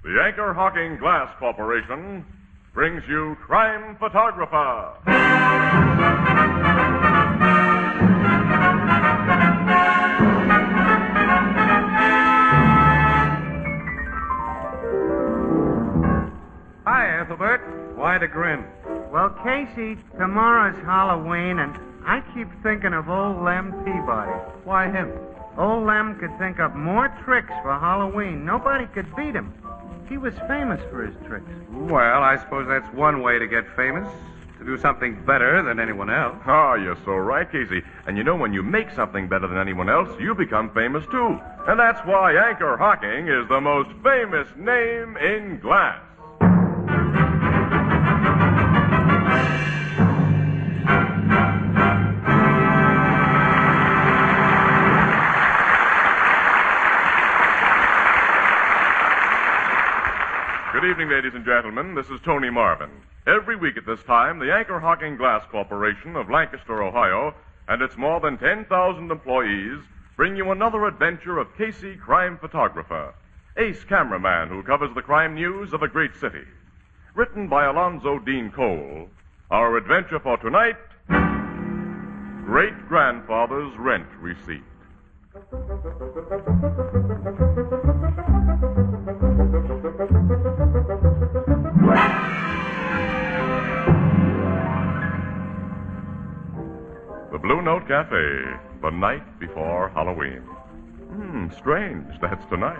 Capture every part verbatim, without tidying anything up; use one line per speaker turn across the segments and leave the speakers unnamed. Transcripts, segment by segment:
The Anchor Hocking Glass Corporation brings you Crime Photographer.
Hi, Ethelbert. Why the grin?
Well, Casey, tomorrow's Halloween, and I keep thinking of old Lem Peabody.
Why him?
Old Lem could think up more tricks for Halloween. Nobody could beat him. He was famous for his tricks.
Well, I suppose that's one way to get famous. To do something better than anyone else.
Ah, you're so right, Casey. And you know, when you make something better than anyone else, you become famous too. And that's why Anchor Hocking is the most famous name in glass. Good evening, ladies and gentlemen. This is Tony Marvin. Every week at this time, the Anchor Hocking Glass Corporation of Lancaster, Ohio, and its more than ten thousand employees bring you another adventure of Casey, crime photographer, ace cameraman who covers the crime news of a great city. Written by Alonzo Dean Cole, our adventure for tonight, Great-Grandfather's Rent Receipt. The Blue Note Cafe, the night before Halloween. Hmm, strange, that's tonight.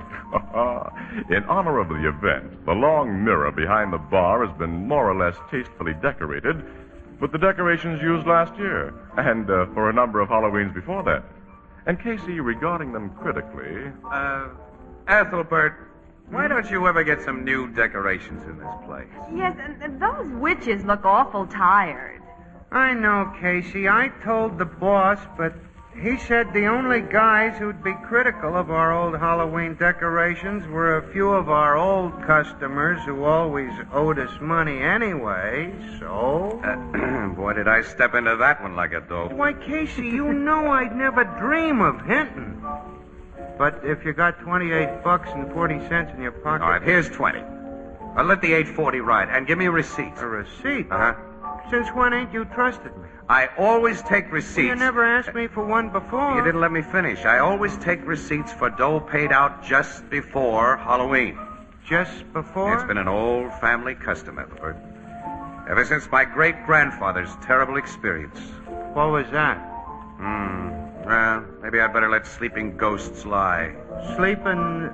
In honor of the event, the long mirror behind the bar has been more or less tastefully decorated with the decorations used last year, and uh, for a number of Halloweens before that. And Casey, regarding them critically...
Uh, Ethelbert, why don't you ever get some new decorations in this place?
Yes, and, and those witches look awful tired.
I know, Casey. I told the boss, but he said the only guys who'd be critical of our old Halloween decorations were a few of our old customers who always owed us money anyway, so...
Uh, boy, did I step into that one like a dope.
Why, Casey, you know I'd never dream of hinting. But if you got twenty-eight bucks and forty cents in your pocket...
All right, here's twenty. I'll let the eight forty ride, and give me a receipt.
A receipt?
Uh-huh.
Since when ain't you trusted me?
I always take receipts.
You never asked me for one before.
You didn't let me finish. I always take receipts for dough paid out just before Halloween.
Just before?
It's been an old family custom, Ethelbert. Ever since my great-grandfather's terrible experience.
What was that?
Hmm. Well, maybe I'd better let sleeping ghosts lie.
Sleeping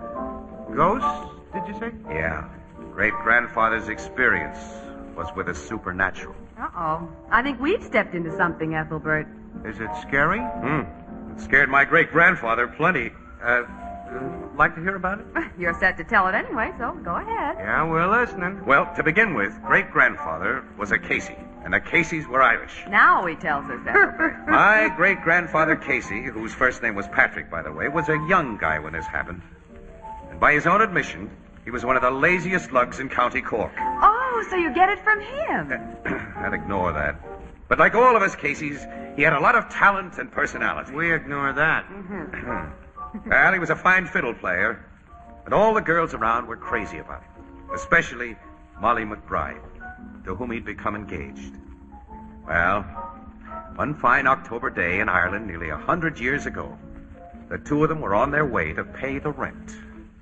ghosts, did you say?
Yeah. Great-grandfather's experience was with a supernatural.
Uh-oh. I think we've stepped into something, Ethelbert.
Is it scary?
Hmm. It scared my great-grandfather plenty. Uh, uh, like to hear about it?
You're set to tell it anyway, so go ahead.
Yeah, we're listening.
Well, to begin with, great-grandfather was a Casey, and the Caseys were Irish.
Now he tells us, Ethelbert.
My great-grandfather Casey, whose first name was Patrick, by the way, was a young guy when this happened. And by his own admission, he was one of the laziest lugs in County Cork.
Oh, so you get it from him.
I'll ignore that. But like all of us Caseys, he had a lot of talent and personality.
We ignore that.
Mm-hmm.
Well, he was a fine fiddle player, and all the girls around were crazy about him, especially Molly McBride, to whom he'd become engaged. Well, one fine October day in Ireland nearly a hundred years ago, the two of them were on their way to pay the rent.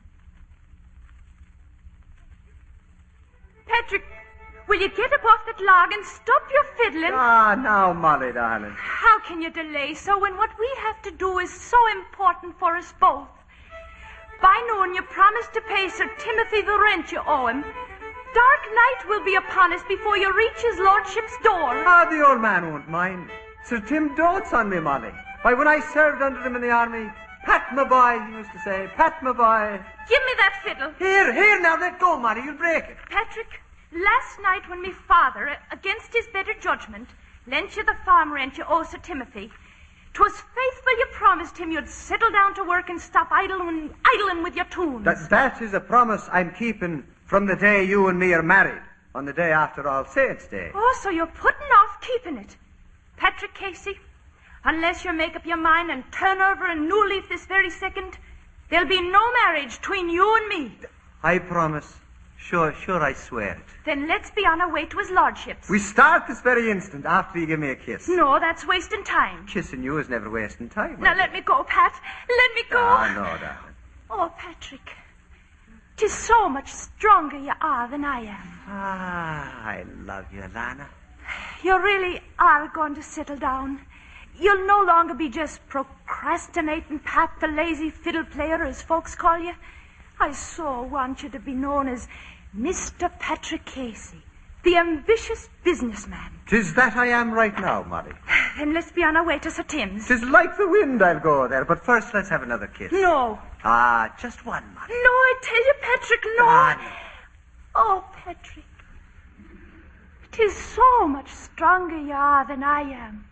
Patrick, will you get up off that log and stop your fiddling?
Ah, now, Molly, darling.
How can you delay so when what we have to do is so important for us both? By noon, you promised to pay Sir Timothy the rent you owe him. Dark night will be upon us before you reach his lordship's door.
Ah, the old man won't mind. Sir Tim dotes on me, Molly. Why, when I served under him in the army, Pat, my boy, he used to say, Pat, my boy.
Give me that fiddle.
Here, here, now, let go, Molly, you'll break it.
Patrick, last night when me father, against his better judgment, lent you the farm rent you owe Sir Timothy, 'twas faithful you promised him you'd settle down to work and stop idling, idling with your tunes.
That, that is a promise I'm keeping from the day you and me are married, on the day after All Saints' Day.
Oh, so you're putting off keeping it. Patrick Casey, unless you make up your mind and turn over a new leaf this very second, there'll be no marriage between you and me.
I promise. Sure, sure, I swear it.
Then let's be on our way to his lordship's.
We start this very instant after you give me a kiss.
No, that's wasting time.
Kissing you is never wasting time.
Now let me go, Pat. Let me go.
Ah, no, darling.
Oh, Patrick. 'Tis so much stronger you are than I am.
Ah, I love you, Lana.
You really are going to settle down. You'll no longer be just procrastinating Pat, the lazy fiddle player, as folks call you. I so want you to be known as Mister Patrick Casey, the ambitious businessman.
'Tis that I am right now, Molly.
Then let's be on our way to Sir Tim's.
'Tis like the wind I'll go there, but first let's have another kiss.
No.
Ah, just one, Molly.
No, I tell you, Patrick, no.
Ah, no.
Oh, Patrick. 'Tis so much stronger you are than I am.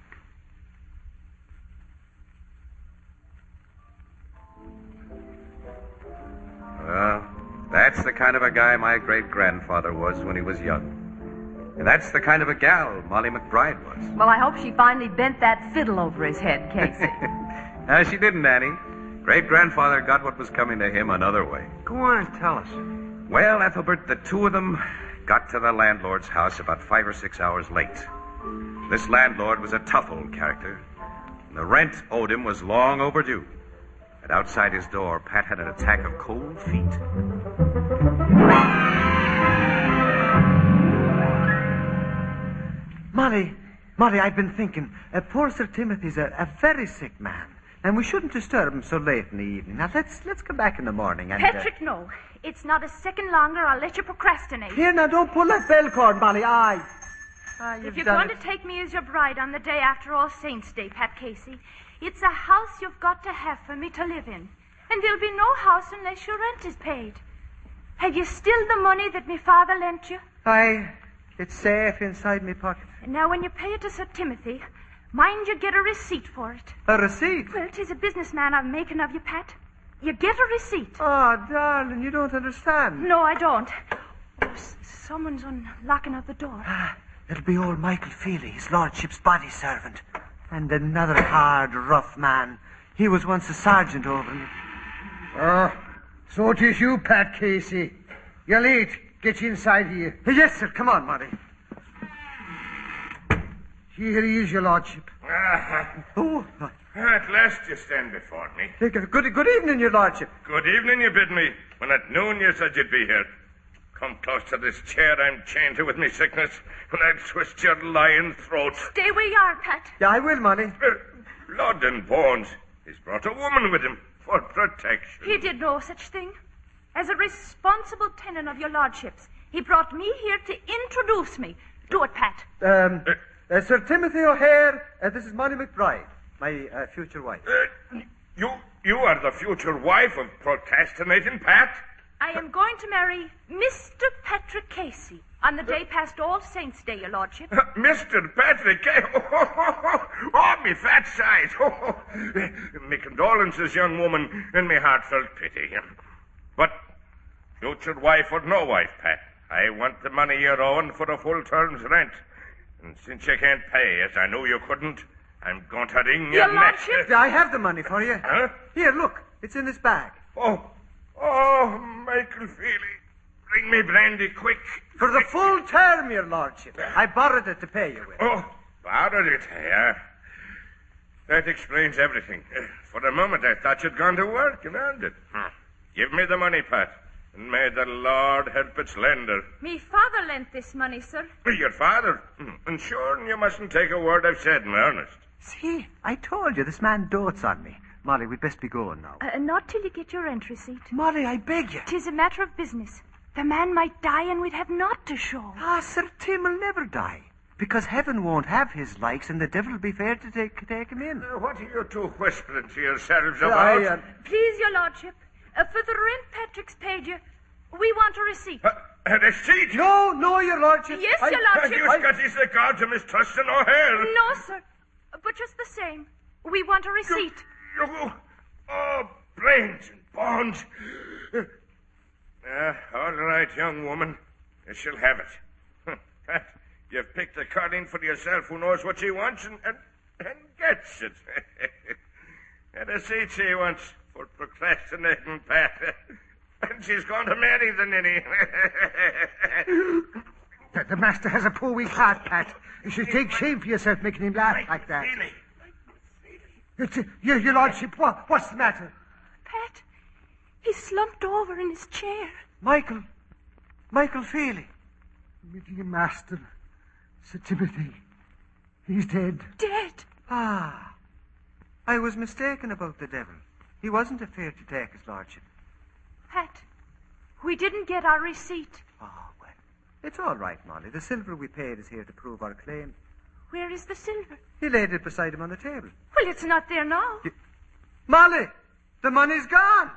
Well, that's the kind of a guy my great-grandfather was when he was young. And that's the kind of a gal Molly McBride was.
Well, I hope she finally bent that fiddle over his head, Casey.
No, she didn't, Annie. Great-grandfather got what was coming to him another way.
Go on, tell us.
Well, Ethelbert, the two of them got to the landlord's house about five or six hours late. This landlord was a tough old character, and the rent owed him was long overdue. And outside his door, Pat had an attack of cold feet.
Molly, Molly, I've been thinking. Uh, poor Sir Timothy's a, a very sick man, and we shouldn't disturb him so late in the evening. Now, let's let's come back in the morning and... uh,
Patrick, no. It's not a second longer. I'll let you procrastinate.
Here, now, don't pull that bell cord, Molly. Aye. Ah, you've
If you're
done
going
it.
to take me as your bride on the day after All Saints' Day, Pat Casey, it's a house you've got to have for me to live in. And there'll be no house unless your rent is paid. Have you still the money that me father lent you?
Aye, it's safe inside me pocket.
And now when you pay it to Sir Timothy, mind you get a receipt for it.
A receipt?
Well, 'tis a businessman I'm making of you, Pat. You get a receipt.
Oh, darling, you don't understand.
No, I don't. Oh, s- someone's unlocking of the door.
Ah, it'll be old Michael Feely, his lordship's body servant. And another hard, rough man. He was once a sergeant over me.
Oh, so it is you, Pat Casey. You're late. Get you inside here.
Yes, sir. Come on, Molly.
Here he is, your lordship.
Ah,
Oh,
at last you stand before me.
good, good evening, your lordship.
Good evening, you bid me. When at noon you said you'd be here. Come close to this chair I'm chained to with me sickness, and I'll twist your lying throat.
Stay where you are, Pat.
Yeah, I will, Molly.
Uh, blood and bones. He's brought a woman with him for protection.
He did no such thing. As a responsible tenant of your lordship's, he brought me here to introduce me. Do it, Pat.
Um, uh, Sir Timothy O'Hare, uh, this is Molly McBride, my uh, future wife.
Uh, you, you are the future wife of procrastinating Pat?
I am going to marry Mister Patrick Casey on the day past All Saints' Day, your lordship.
Uh, Mister Patrick, eh? oh, oh, oh, oh, me fat size. Oh, oh. Me condolences, young woman, and me heartfelt pity. But future wife or no wife, Pat, I want the money you're owing for a full term's rent. And since you can't pay, as I knew you couldn't, I'm going to wring your,
Your
neck.
lordship?
Yeah, I have the money for you.
Huh?
Here, look. It's in this bag.
Oh, oh, Michael Feely, bring me brandy quick.
For the full term, your lordship. I borrowed it to pay you with.
Oh, borrowed it, yeah. That explains everything. Uh, For a moment, I thought you'd gone to work and earned it. Hmm. Give me the money, Pat, and may the Lord help its lender.
Me father lent this money, sir.
Your father? Hmm. And sure, you mustn't take a word I've said in earnest.
See, I told you this man dotes on me. Molly, we'd best be going now.
Uh, not till you get your rent receipt.
Molly, I beg you.
'Tis a matter of business. The man might die and we'd have naught to show.
Ah, Sir Tim will never die. Because heaven won't have his likes, and the devil will be fair to take, take him in.
Uh, what are you two whispering to yourselves
I,
about?
uh,
Please, your lordship, uh, for the rent Patrick's paid you, we want a receipt.
Uh, a receipt?
no, no, your lordship.
Yes,
I-
your
Uh,
lordship.
you Scotty's the guard to mistrust and O'Hare.
No, sir. But just the same, we want a receipt.
You, oh, brains and bones. Uh, all right, young woman. You shall have it. Pat, you've picked a colleen for yourself who knows what she wants and, and, and gets it. And a seat she wants for procrastinating, Pat. And and she's going to marry the ninny.
the, the master has a poor weak heart, Pat. You should take shame for yourself making him laugh like that. It's, uh, your, your lordship, what, what's the matter?
Pat, he's slumped over in his chair.
Michael. Michael Feely.
Meeting a master, Sir Timothy. He's dead.
Dead?
Ah. I was mistaken about the devil. He wasn't afraid to take his lordship.
Pat, we didn't get our receipt.
Oh, well. It's all right, Molly. The silver we paid is here to prove our claim.
Where is the silver?
He laid it beside him on the table.
Well, it's not there now.
You... Molly! The money's gone!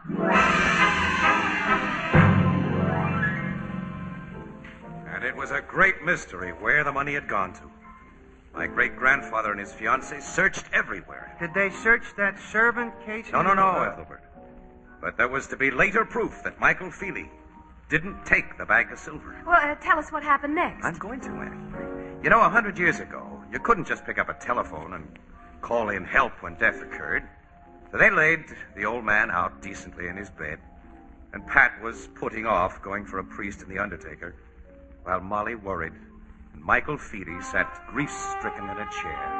And it was a great mystery where the money had gone to. My great-grandfather and his fiancée searched everywhere.
Did they search that servant, Casey?
No, no, no, Ethelbert. But there was to be later proof that Michael Feely didn't take the bag of silver.
Well, uh, tell us what happened next.
I'm going to, Annie. You know, a hundred years ago, you couldn't just pick up a telephone and call in help when death occurred. So they laid the old man out decently in his bed, and Pat was putting off going for a priest and the undertaker, while Molly worried, and Michael Feely sat grief-stricken in a chair.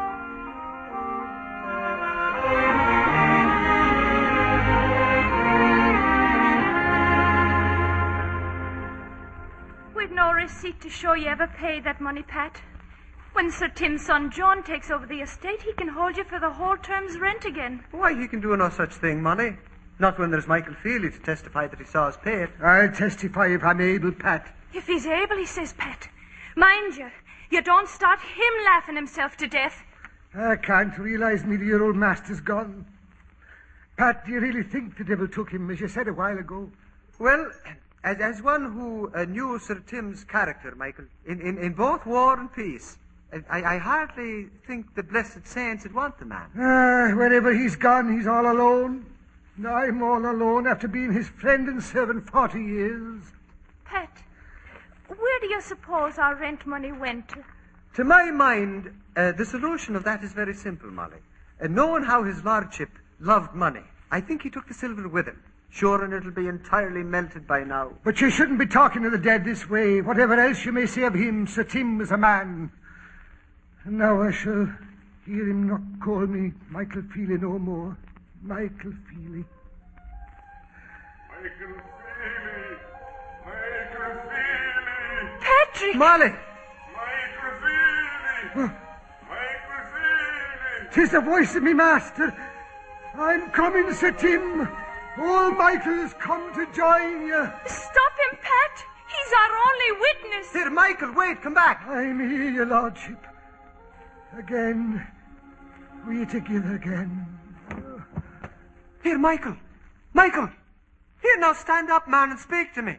We've no receipt to show you ever paid that money, Pat. When Sir Tim's son John takes over the estate, he can hold you for the whole term's rent again.
Why, he can do no such thing, Molly. Not when there's Michael Feely to testify that he saw us pay it.
I'll testify if I'm able, Pat.
If he's able, he says, Pat. Mind you, you don't start him laughing himself to death.
I can't realize me the old master's gone. Pat, do you really think the devil took him, as you said a while ago?
Well, as, as one who uh, knew Sir Tim's character, Michael, in, in, in both war and peace, I, I hardly think the blessed saints would want the man.
Ah, wherever he's gone, he's all alone. And I'm all alone after being his friend and servant forty years.
Pat, where do you suppose our rent money went to?
To my mind, uh, the solution of that is very simple, Molly. Uh, knowing how his lordship loved money, I think he took the silver with him. Sure, and it'll be entirely melted by now.
But you shouldn't be talking to the dead this way. Whatever else you may say of him, Sir Tim was a man. And now I shall hear him not call me Michael Feely no more. Michael Feely.
Michael Feely! Michael Feely!
Patrick!
Molly!
Michael Feely! Michael Feely!
'Tis the voice of me master. I'm coming, Sir Tim. Old Michael's come to join you.
Stop him, Pat. He's our only witness.
Here, Michael, wait, come back.
I'm here, your lordship. Again. We together again.
Here, Michael. Michael. Here, now stand up, man, and speak to me.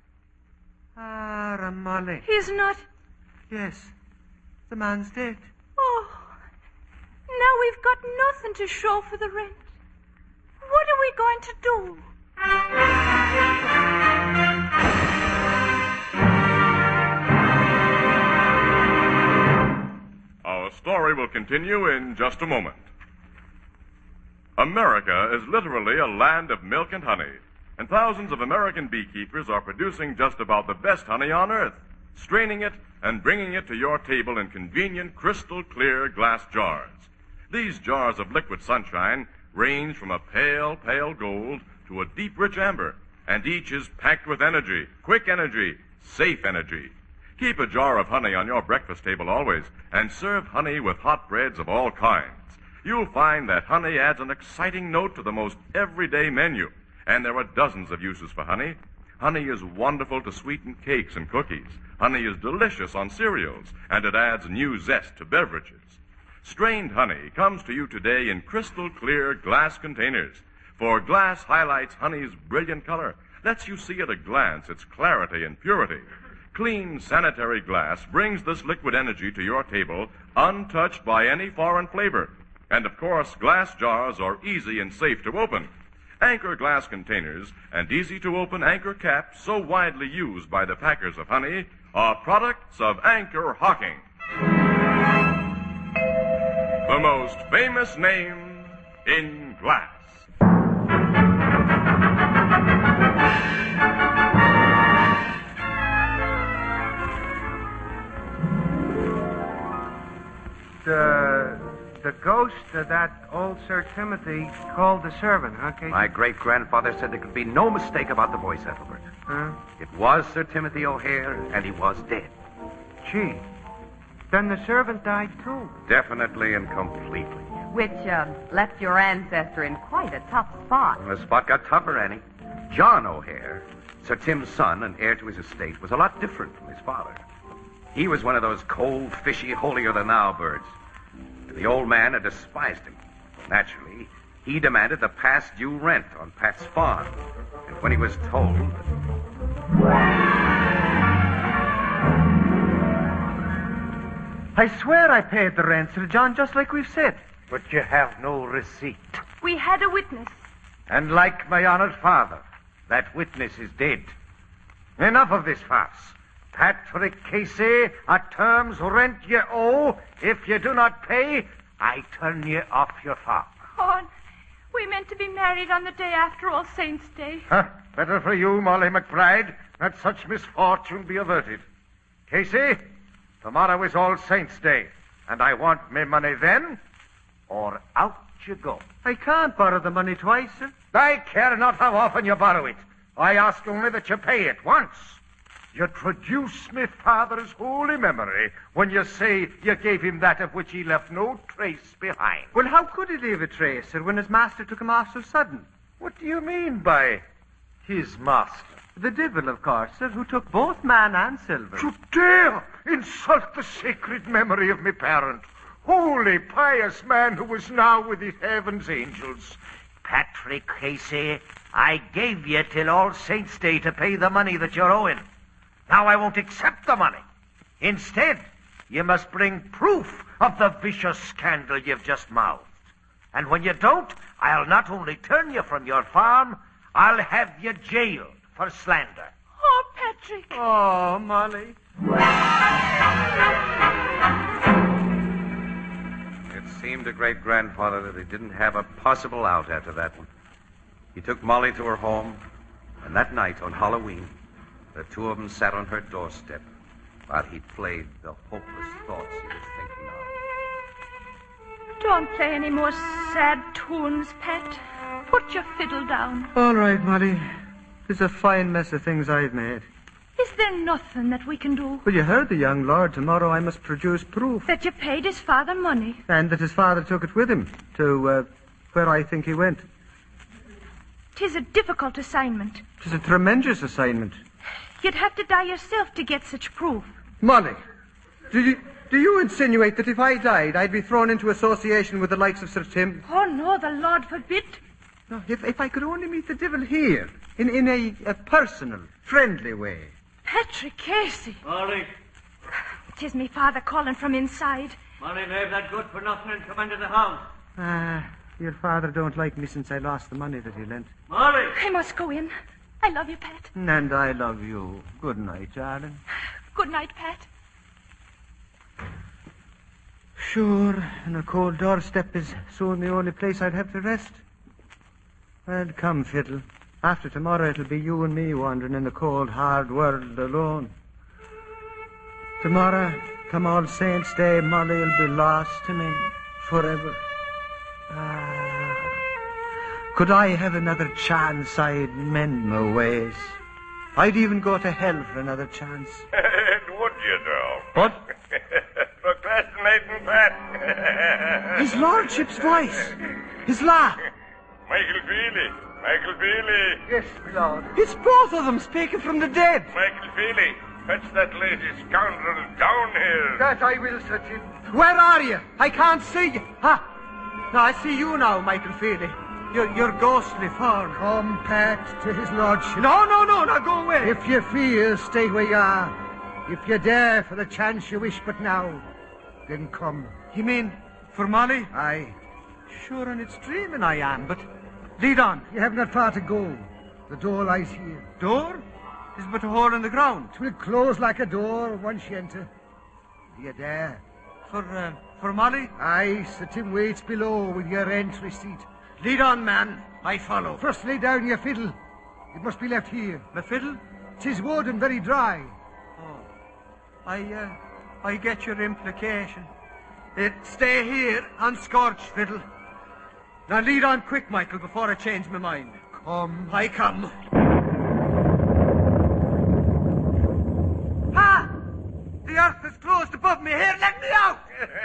Ah, Molly.
He's not...
Yes, the man's dead.
Oh, now we've got nothing to show for the rent. What are we going to do?
Our story will continue in just a moment. America is literally a land of milk and honey, and thousands of American beekeepers are producing just about the best honey on earth, straining it and bringing it to your table in convenient, crystal-clear glass jars. These jars of liquid sunshine range from a pale, pale gold to a deep, rich amber, and each is packed with energy, quick energy, safe energy. Keep a jar of honey on your breakfast table always, and serve honey with hot breads of all kinds. You'll find that honey adds an exciting note to the most everyday menu, and there are dozens of uses for honey. Honey is wonderful to sweeten cakes and cookies. Honey is delicious on cereals, and it adds new zest to beverages. Strained honey comes to you today in crystal-clear glass containers, for glass highlights honey's brilliant color, lets you see at a glance its clarity and purity. Clean, sanitary glass brings this liquid energy to your table untouched by any foreign flavor. And, of course, glass jars are easy and safe to open. Anchor glass containers and easy-to-open anchor caps, so widely used by the packers of honey, are products of Anchor Hocking, the most famous name in glass.
uh, the ghost of that old Sir Timothy called the servant, huh, Casey?
My great-grandfather said there could be no mistake about the voice, Ethelbert.
Huh?
It was Sir Timothy O'Hare, and he was dead.
Gee. Then the servant died, too.
Definitely and completely.
Which uh, left your ancestor in quite a tough spot.
The spot got tougher, Annie. John O'Hare, Sir Tim's son and heir to his estate, was a lot different from his father. He was one of those cold, fishy, holier-than-thou birds. The old man had despised him. Naturally, he demanded the past due rent on Pat's farm. And when he was told...
I swear I paid the rent, Sir John, just like we've said.
But you have no receipt.
We had a witness.
And like my honored father, that witness is dead. Enough of this farce. Patrick Casey, at terms rent you owe. If you do not pay, I turn you off your farm.
Oh, we meant to be married on the day after All Saints' Day.
Huh? Better for you, Molly McBride, that such misfortune be averted. Casey, tomorrow is All Saints' Day, and I want my money then, or out you go.
I can't borrow the money twice, sir.
I care not how often you borrow it. I ask only that you pay it once. You traduce me father's holy memory when you say you gave him that of which he left no trace behind.
Well, how could he leave a trace, sir, when his master took him off so sudden?
What do you mean by his master?
The devil, of course, sir, who took both man and silver.
You dare insult the sacred memory of me parent, holy, pious man who is now with his heaven's angels.
Patrick Casey, I gave you till All Saints' Day to pay the money that you're owing. Now I won't accept the money. Instead, you must bring proof of the vicious scandal you've just mouthed. And when you don't, I'll not only turn you from your farm, I'll have you jailed for slander.
Oh, Patrick.
Oh, Molly.
It seemed to great-grandfather that he didn't have a possible out after that one. He took Molly to her home, and that night on Halloween, the two of them sat on her doorstep while he played the hopeless thoughts he was thinking of.
Don't play any more sad tunes, Pat. Put your fiddle down.
All right, Molly. It's a fine mess of things I've made.
Is there nothing that we can do?
Well, you heard the young lord. Tomorrow I must produce proof.
That you paid his father money.
And that his father took it with him to uh, where I think he went.
'Tis a difficult assignment.
'Tis a tremendous assignment.
You'd have to die yourself to get such proof.
Molly, do you, do you insinuate that if I died, I'd be thrown into association with the likes of Sir Tim?
Oh, no, the Lord forbid.
No, if, if I could only meet the devil here, in, in a, a personal, friendly way.
Patrick Casey.
Molly.
'Tis me father calling from inside.
Molly, leave that good for nothing and come into the house.
Ah, your father don't like me since I lost the money that he lent.
Molly.
I must go in. I love you, Pat.
And I love you. Good night, darling.
Good night, Pat.
Sure, and a cold doorstep is soon the only place I'd have to rest. Well, come, Fiddle. After tomorrow, it'll be you and me wandering in the cold, hard world alone. Tomorrow, come All Saints' Day, Molly will be lost to me forever. Ah. Could I have another chance, I'd mend my ways. I'd even go to hell for another chance.
And would you, though?
What?
Procrastinating, Pat.
His lordship's voice. His laugh.
Michael Feely. Michael Feely.
Yes, my lord.
It's both of them speaking from the dead.
Michael Feely, fetch that lazy scoundrel down here.
That I will, Sir Tim.
Where are you? I can't see you. Ha! No, I see you now, Michael Feely. Your, your ghostly form.
Come, Pat, to his lordship.
No, no, no, now go away.
If you fear, stay where you are. If you dare for the chance you wish but now, then come.
You mean for Molly?
Aye.
Sure, and it's dreaming I am, but lead on.
You have not far to go. The door lies here.
Door? Is but a hole in the ground.
It will close like a door once you enter. Do you dare?
For, uh, for Molly?
Aye, Sir Tim waits below with your entry seat.
Lead on, man. I follow.
First lay down your fiddle. It must be left here.
The fiddle?
'Tis wood and very dry.
Oh. I, uh, I get your implication.
Uh, stay here, unscorched fiddle. Now lead on quick, Michael, before I change my mind.
Come.
I come. Ah! The earth is closed above me. Here, let me out!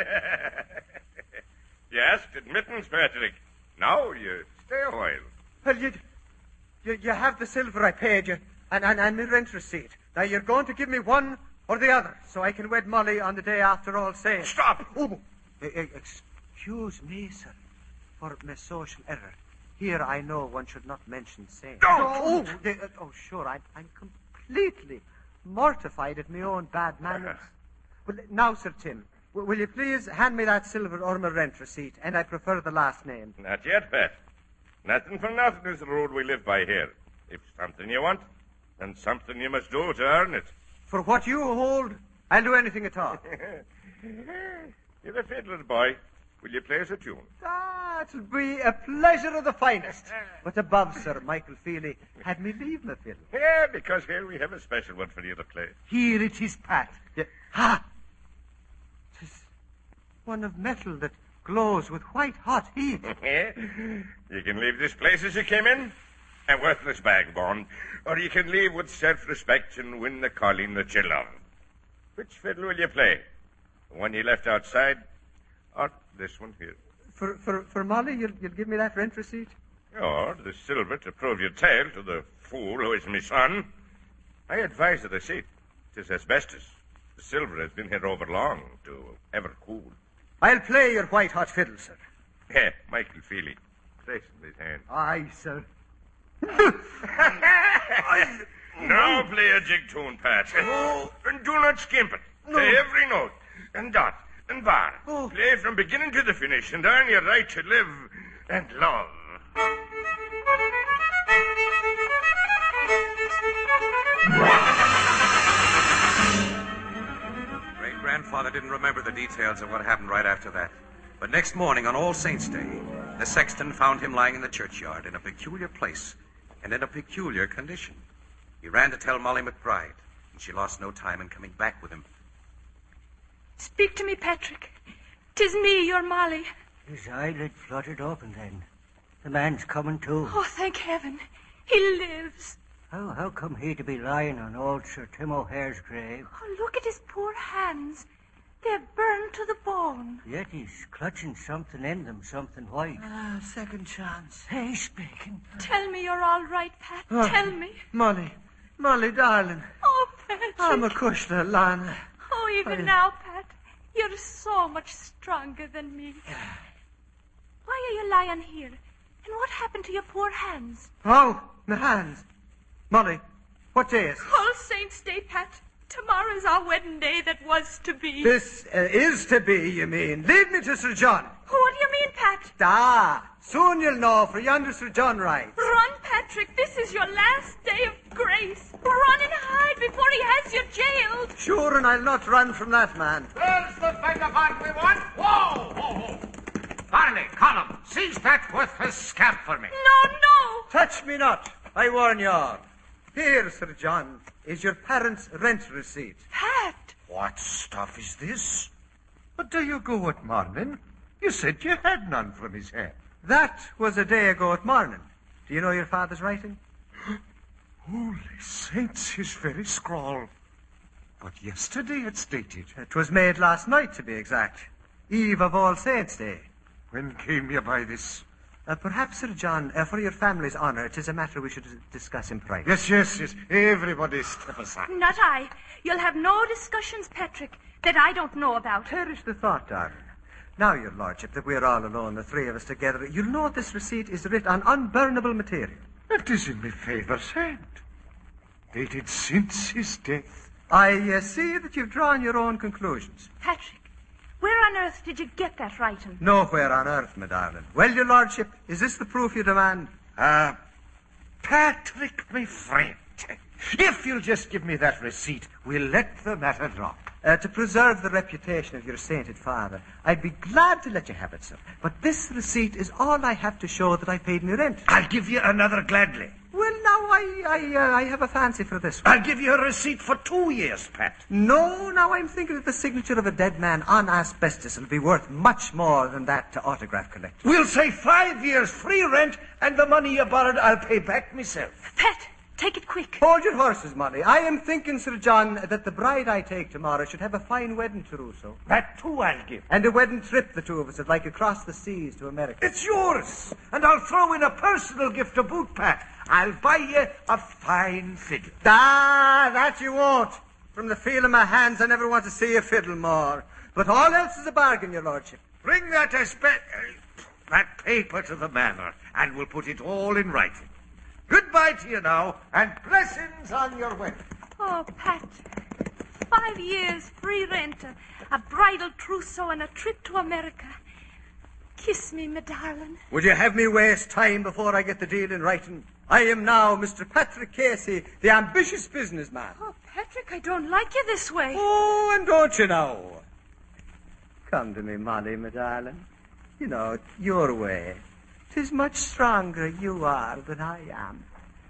You asked admittance, Patrick. Now you stay a while.
Well, you, you, you have the silver I paid you, and, and, and my rent receipt. Now you're going to give me one or the other, so I can wed Molly on the day after All Saints.
Stop!
Oh, uh, uh, excuse me, sir, for my social error. Here I know one should not mention saints.
Don't!
Oh, uh, uh, oh sure, I'm, I'm completely mortified at my own bad manners. Well, now, Sir Tim, w- will you please hand me that silver or my rent receipt, and I prefer the last name.
Not yet, Pat. Nothing for nothing is the road we live by here. If something you want, then something you must do to earn it.
For what you hold, I'll do anything at all.
You're a fiddler, boy. Will you play us a tune?
Ah, it'll be a pleasure of the finest. But above, Sir Michael Feely, had me leave my fiddle.
Yeah, because here we have a special one for you to play.
Here it is, Pat.
Yeah. Ha! 'Tis one of metal that glows with white-hot heat.
You can leave this place as you came in, a worthless vagabond, or you can leave with self-respect and win the calling that you love. Which fiddle will you play? The one you left outside, or this one here?
For for for Molly, you'll, you'll give me that rent receipt?
Or the silver to prove your tale to the fool who is my son. I advise the receipt. 'Tis asbestos. The silver has been here over long to ever cool.
I'll play your white-hot fiddle, sir.
Yeah, Michael Feely. Place in his hand.
Aye, sir.
Now play a jig tune, Pat. Oh. And do not skimp it.
No.
Play every note, and dot, and bar.
Oh.
Play from beginning to the finish, and earn your right to live and love.
Great-grandfather didn't remember the details of what happened right after that. But next morning, on All Saints' Day, the sexton found him lying in the churchyard in a peculiar place and in a peculiar condition. He ran to tell Molly McBride, and she lost no time in coming back with him.
Speak to me, Patrick. 'Tis me, your Molly.
His eyelid fluttered open then. The man's coming to.
Oh, thank heaven. He lives.
How, how come he to be lying on old Sir Tim O'Hare's grave?
Oh, look at his poor hands. They're burned to the bone.
Yet he's clutching something in them, something white.
Ah, second chance.
He's speaking.
Tell me you're all right, Pat.
Oh,
Tell me.
Molly, Molly, darling.
Oh, Patrick.
I'm a kushna, Lana.
Oh, even
I-
now, Pat, you're so much stronger than me. Why are you lying here? And what happened to your poor hands?
Oh, my hands. Molly, what day is it?
All Saints' Day, Pat. Tomorrow's our wedding day that was to be.
This uh, is to be, you mean. Lead me to Sir John.
What do you mean, Pat?
Da. Soon you'll know, for yonder Sir John rides.
Run, Patrick. This is your last day of grace. Run and hide before he has you jailed.
Sure, and I'll not run from that man.
There's the vagabond we want. Whoa, whoa, whoa. Barney, Column, seize that worthless scamp for me.
No, no.
Touch me not, I warn you all. Here, Sir John, is your parents' rent receipt.
Pat.
What stuff is this? But there you go at morning. You said you had none from his hand.
That was a day ago at morning. Do you know your father's writing?
Holy saints, his very scrawl. But yesterday it stated.
It was made last night, to be exact. Eve of All Saints' Day.
When came you by this?
Uh, perhaps, Sir John, uh, for your family's honour, it is a matter we should discuss in private.
Yes, yes, yes. Everybody step aside.
Not I. You'll have no discussions, Patrick, that I don't know about.
Perish the thought, darling. Now, your lordship, that we're all alone, the three of us together, you'll know this receipt is writ on unburnable material.
It is in my father's hand. Dated since his death.
I uh, see that you've drawn your own conclusions.
Patrick, where on earth did you get that writing?
Nowhere on earth, my darling. Well, your lordship, is this the proof you demand?
Ah, uh, Patrick, my friend, if you'll just give me that receipt, we'll let the matter drop.
Uh, to preserve the reputation of your sainted father, I'd be glad to let you have it, sir. But this receipt is all I have to show that I paid me rent.
I'll give you another gladly.
Well, now, I, I, uh, I have a fancy for this one.
I'll give you a receipt for two years, Pat.
No, now I'm thinking that the signature of a dead man on asbestos will be worth much more than that to autograph collectors.
We'll say five years free rent, and the money you borrowed I'll pay back myself.
Pat, take it quick.
Hold your horses, Molly. I am thinking, Sir John, that the bride I take tomorrow should have a fine wedding trousseau.
That too I'll give.
And a wedding trip, the two of us would like across the seas to America.
It's yours, and I'll throw in a personal gift to boot, Pat. I'll buy you a fine fiddle.
Ah, that you won't. From the feel of my hands, I never want to see a fiddle more. But all else is a bargain, your lordship.
Bring that aspe- uh, that paper to the manor, and we'll put it all in writing. Goodbye to you now, and blessings on your wedding.
Oh, Pat. Five years free rent, a, a bridal trousseau, and a trip to America. Kiss me, my darling.
Would you have me waste time before I get the deal in writing? I am now Mister Patrick Casey, the ambitious businessman.
Oh, Patrick, I don't like you this way.
Oh, and don't you know? Come to me, Molly, my darling. You know, your way. 'Tis much stronger you are than I am.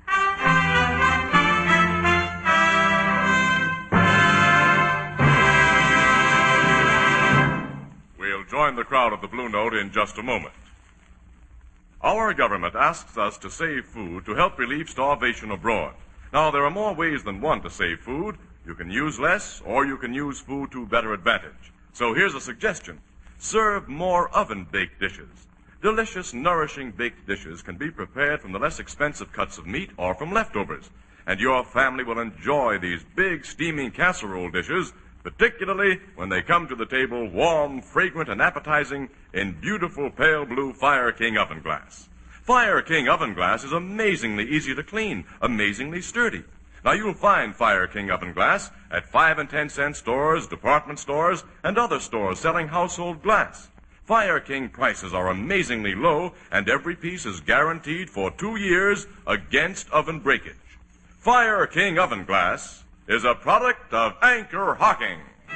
We'll join the crowd at the Blue Note in just a moment. Our government asks us to save food to help relieve starvation abroad. Now, there are more ways than one to save food. You can use less, or you can use food to better advantage. So here's a suggestion. Serve more oven-baked dishes. Delicious, nourishing baked dishes can be prepared from the less expensive cuts of meat or from leftovers. And your family will enjoy these big, steaming casserole dishes, particularly when they come to the table warm, fragrant, and appetizing in beautiful pale blue Fire King oven glass. Fire King oven glass is amazingly easy to clean, amazingly sturdy. Now, you'll find Fire King oven glass at five and ten cent stores, department stores, and other stores selling household glass. Fire King prices are amazingly low, and every piece is guaranteed for two years against oven breakage. Fire King oven glass is a product of Anchor Hocking,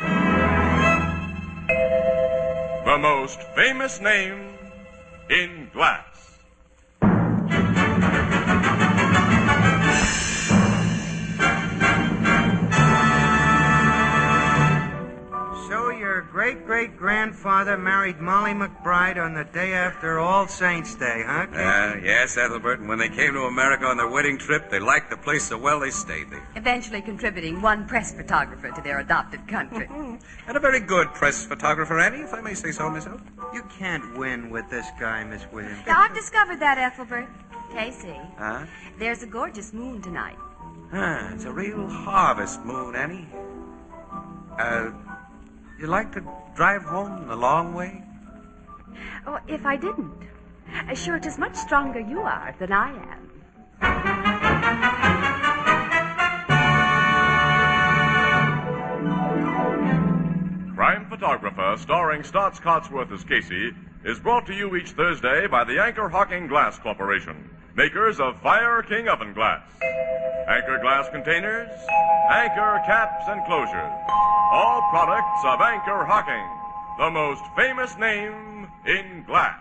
the most famous name in glass.
So your great-great-grandfather married Molly McBride on the day after All Saints' Day, huh?
Uh, yes, Ethelbert, and when they came to America on their wedding trip, they liked the place so well they stayed there.
Eventually contributing one press photographer to their adopted country.
And a very good press photographer, Annie, if I may say so myself.
You can't win with this guy, Miss Williams.
Now, I've discovered that, Ethelbert. Casey,
Huh?
there's a gorgeous moon tonight.
Ah, it's a real harvest moon, Annie. Uh, you like to drive home the long way?
Oh, if I didn't. Uh, Sure, it is much stronger you are than I am.
Crime Photographer, starring Stotts Cotsworth as Casey, is brought to you each Thursday by the Anchor Hocking Glass Corporation, makers of Fire King oven glass. Anchor glass containers, Anchor caps and closures. All products of Anchor Hocking, the most famous name in glass.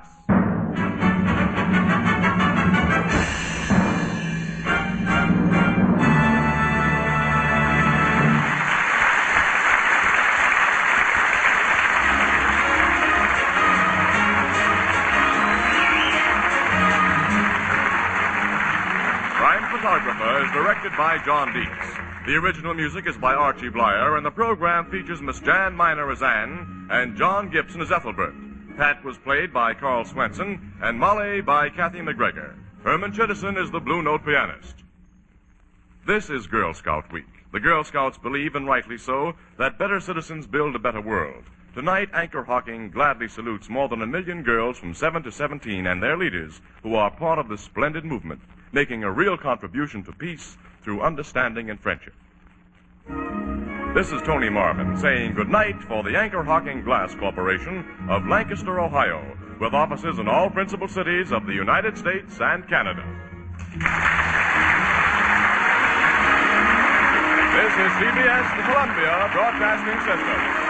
Photographer is directed by John Dietz. The original music is by Archie Blyer, and the program features Miss Jan Miner as Anne and John Gibson as Ethelbert. Pat was played by Carl Swenson, and Molly by Kathy McGregor. Herman Chittison is the Blue Note pianist. This is Girl Scout Week. The Girl Scouts believe, and rightly so, that better citizens build a better world. Tonight, Anchor Hocking gladly salutes more than a million girls from seven to seventeen and their leaders who are part of this splendid movement, making a real contribution to peace through understanding and friendship. This is Tony Marvin saying goodnight for the Anchor Hocking Glass Corporation of Lancaster, Ohio, with offices in all principal cities of the United States and Canada. This is C B S, the Columbia Broadcasting System.